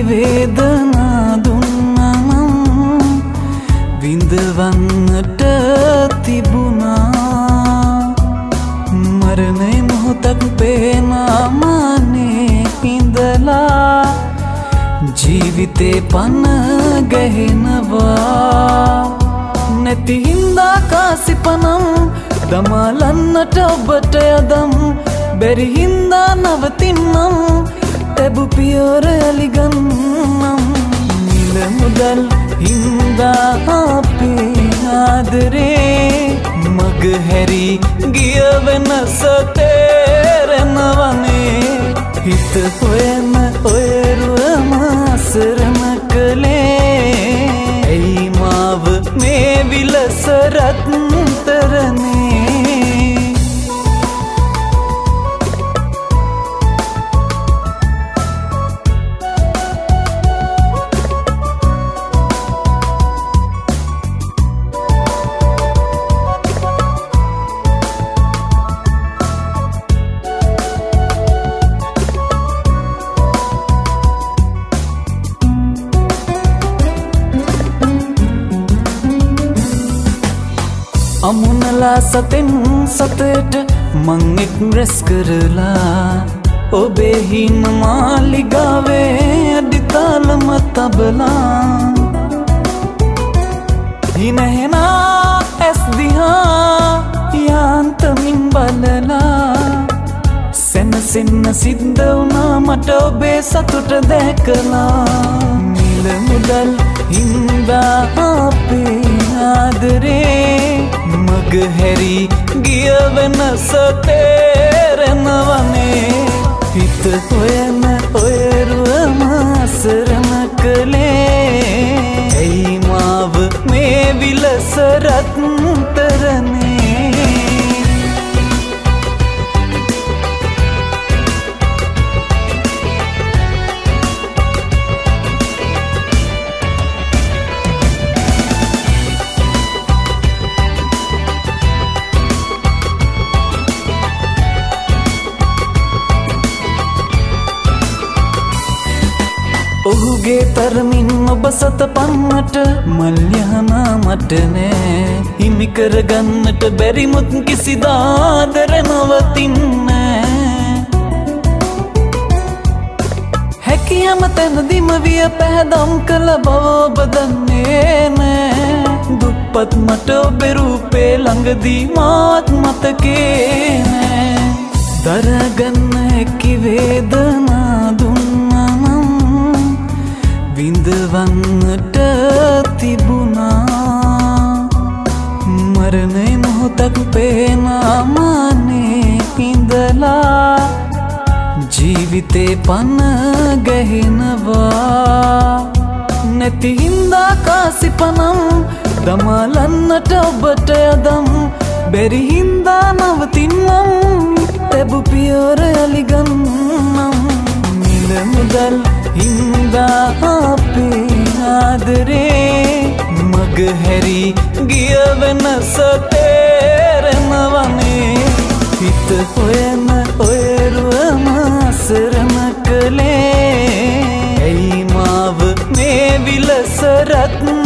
වේදනා දුන්නා නම් විඳවන්නට තිබුණා මරණය මොහොතක් පේනා මානේ ඉඳලා ජීවිතේ පන ගැහෙනවා නැති හින්දා කාසිපනම් දමාලන්නට ඔබට යදම් බැරි හින්දා නවතින්නම් තැබු පියවර අලිගන්නම් නිල මුදල් හින්දා අපේ ආදරේ මග හැරි ගිය වෙනස තේරෙනවනේ හිත හොයන ඔයරුවම අසරණ කළේ ඇයි මාව මේ විලස රත්තරනේ අමුණලා සතෙන් සතට මං එක් රැස් කරලා ඔබේ හින මාලිගාවේ අඩිතාලම තබලා හිනහෙනා ඇස් දිහා යාන්තමින් බලලා සැනසෙන්න සිද්ධ වුණා මට ඔබේ සතුට දැකලා නිල මුදල් හින්දා අපේ ආදරේ මග හැරි ගිය වෙනස තේරෙනවනේ හිත හොයන ඔයරුවම අසරණ කළේ ඇයි මාව මේ විලස රත්තරනේ ඔහුගේ තරමින් ඔබ සත පන්නට මල්යහනා මට නෑ හිමි කරගන්නට බැරිමුත් කිසිදාදර නවතින්නෑ හැකියම තැනදිම විය පැහැදම් කළ බව ඔබ දන්නේ නෑ දුප්පත් මට ඔබේ රූපේ ළඟදී මාත් මතකේ නෑ දරගන්න හැකි වේදනා දුන්නා නම් විඳවන්නට තිබුණා මරණය මොහොතක් පේනා මානේ ඉඳලා ජීවිතේ පන ගැහෙනවා නැති හින්දා කාසිපනම් දමාලන්නට ඔබට යදම් බැරි හින්දා නවතින්නම් තැබු පියවර අලිගන්නම් නිල මුදල් හින්දා අපේ ආදරේ මග හැරි ගිය වෙනස තේරෙනවනේ හිත හොයන ඔයරුවම අසරණ කළේ ඇයි මාව මේ විලස රත්තරනේ